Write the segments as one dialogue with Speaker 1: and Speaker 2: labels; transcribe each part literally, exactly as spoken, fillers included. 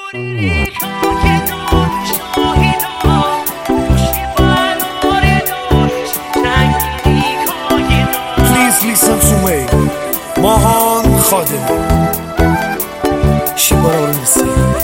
Speaker 1: Please listen to me. ماهان خادم شیبارا برمیسی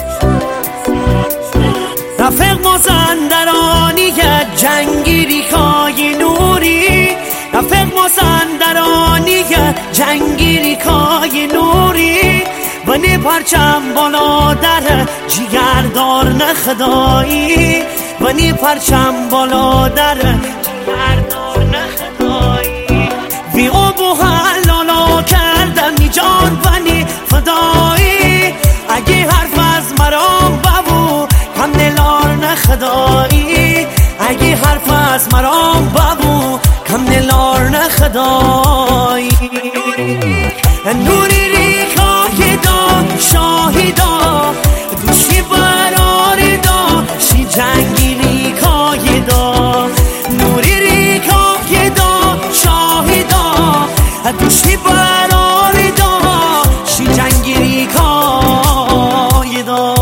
Speaker 2: رفق مازندرانی جنگیری کای نوری رفق مازندرانی جنگیری کای نوری ونی پرچم بالا در جیگردار نخدایی ونی پرچم بالا در جیگردار نخدایی وی آبو حلالا کردم جان ونی فدایی اگه حرف از مرام ببو کم نلار نخدایی اگه حرف از مرام ببو کم نلار نخدایی نوری ریکای دا شاهدا دوشی برار دا شی جنگی ریکای دا نوری ریکای دا شاهدا دوشی برار دا شی جنگی ریکای دا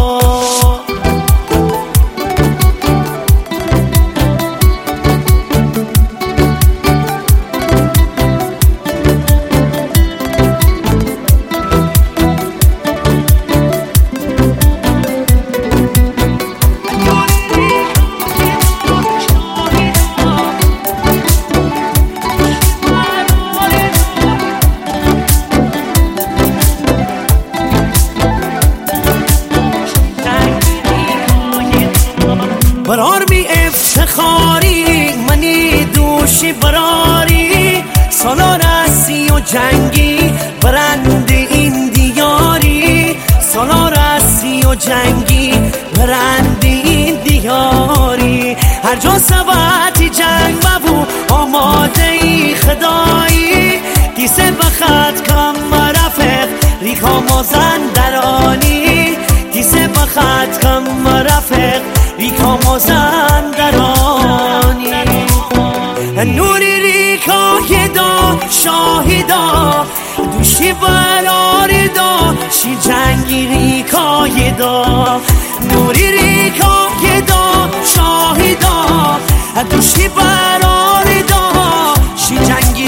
Speaker 2: برار می افتخاری منی دوشی براری سالار هستی و جنگی برند این دیاری سالار هستی و جنگی برند این دیاری هر جا سبتی جنگ مبو آماده ای خدایی دیسه بخط کم مرفق ریخا مازندرانی دیسه بخط کم مرفق ریکا مازندرانی نوری ریکای دا شاهدا دوشی برار دا شی جنگی ریکای دا نوری ریکای دا شاهدا دوشی برار دا شی جنگی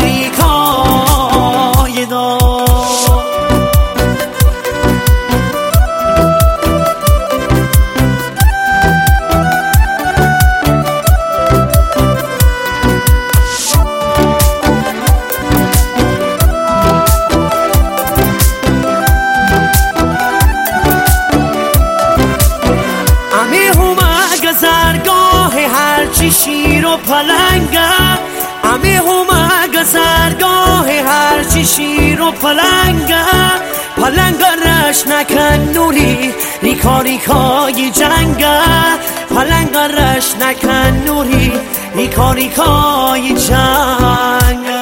Speaker 2: ریکای دا هرچی شیر و پلنگه امی همه گذرگاه هرچی شیر و پلنگه پلنگه رش نکن نوری ریکا ریکای جنگه پلنگه رش نکن نوری ریکا ریکای جنگه